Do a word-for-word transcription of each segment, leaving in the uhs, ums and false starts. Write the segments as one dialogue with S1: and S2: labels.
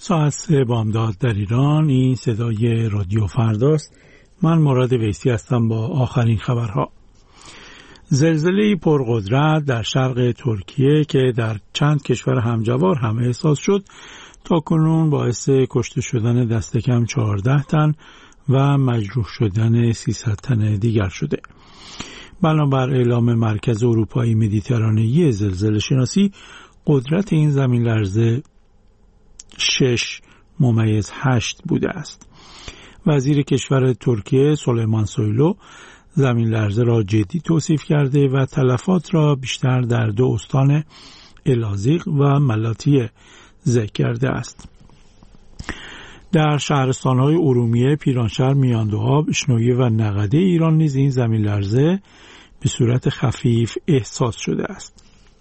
S1: ساعت سه بامداد در ایران. این صدای رادیو فرداست. من مراد ویسی هستم با آخرین خبرها. زلزله پرقدرت در شرق ترکیه که در چند کشور همجوار هم احساس شد تا کنون باعث کشته شدن دست کم چهارده تن و مجروح شدن سیصد تن دیگر شده. بنابر اعلام مرکز اروپایی مدیترانه‌ای زلزله شناسی، قدرت این زمین لرزه شش ممیز هشت بوده است. وزیر کشور ترکیه سلیمان سویلو زمین لرزه را جدی توصیف کرده و تلفات را بیشتر در دو استان الازیق و ملاتیه ذکر کرده است. در شهرستان‌های ارومیه، پیرانشهر، میاندوآب، اشنویه و نقده ایران نیز این زمین لرزه به صورت خفیف احساس شده است.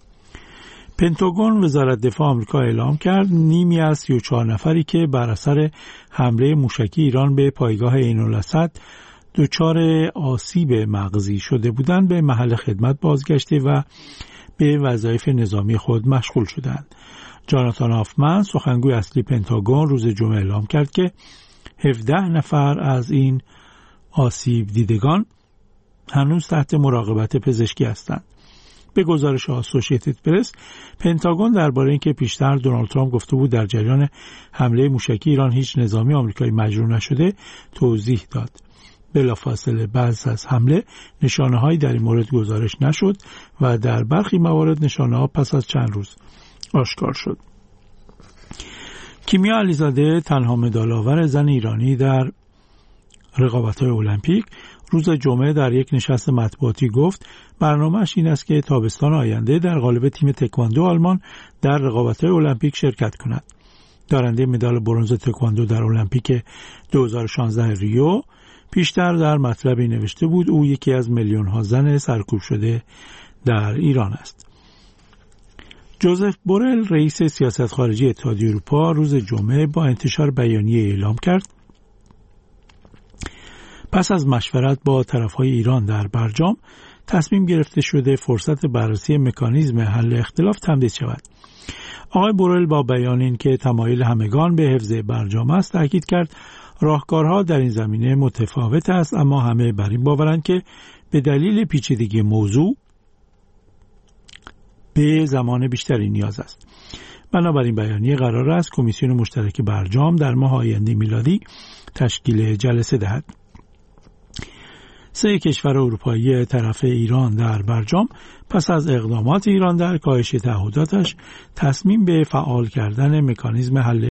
S1: پنتاگون وزارت دفاع آمریکا اعلام کرد نیمی از سی و چهار نفری که بر اثر حمله موشکی ایران به پایگاه عین‌الاسد دچار آسیب مغزی شده بودند به محل خدمت بازگشته و به وظایف نظامی خود مشغول شدند. جاناتان آفمن، سخنگوی اصلی پنتاگون، روز جمعه اعلام کرد که هفده نفر از این آسیب دیدگان هنوز تحت مراقبت پزشکی هستند. به گزارش آسوشیتد پرس، پنتاگون درباره اینکه پیشتر دونالد ترامپ گفته بود در جریان حمله موشکی ایران هیچ نظامی آمریکایی مجروح نشده، توضیح داد. بلافاصله بعد از حمله نشانه‌هایی در این مورد گزارش نشد و در برخی موارد نشانه‌ها پس از چند روز آشکار شد. کیمیا علیزاده، تنها مدال‌آور زن ایرانی در رقابت‌های المپیک، روز جمعه در یک نشست مطبوعاتی گفت برنامه‌اش این است که تابستان آینده در قالب تیم تکواندو آلمان در رقابت‌های المپیک شرکت کند. دارنده مدال برنز تکواندو در المپیک دو هزار و شانزده ریو پیشتر در مطلبی نوشته بود او یکی از میلیون‌ها زن سرکوب شده در ایران است. جوزف بورل، رئیس سیاست خارجی اتحادیه اروپا، روز جمعه با انتشار بیانیه اعلام کرد پس از مشورت با طرفهای ایران در برجام تصمیم گرفته شده فرصت بررسی مکانیزم حل اختلاف تمدید شود. آقای بورل با بیان این که تمایل همگان به حفظ برجام است تاکید کرد راهکارها در این زمینه متفاوت است، اما همه بر این باورند که به دلیل پیچیدگی موضوع به زمان بیشتری نیاز است. بنابراین بیانیه قرار است کمیسیون مشترک برجام در ماه آینده میلادی تشکیل جلسه دهد. سه کشور اروپایی طرف ایران در برجام پس از اقدامات ایران در کاهش تعهداتش تصمیم به فعال کردن مکانیزم حل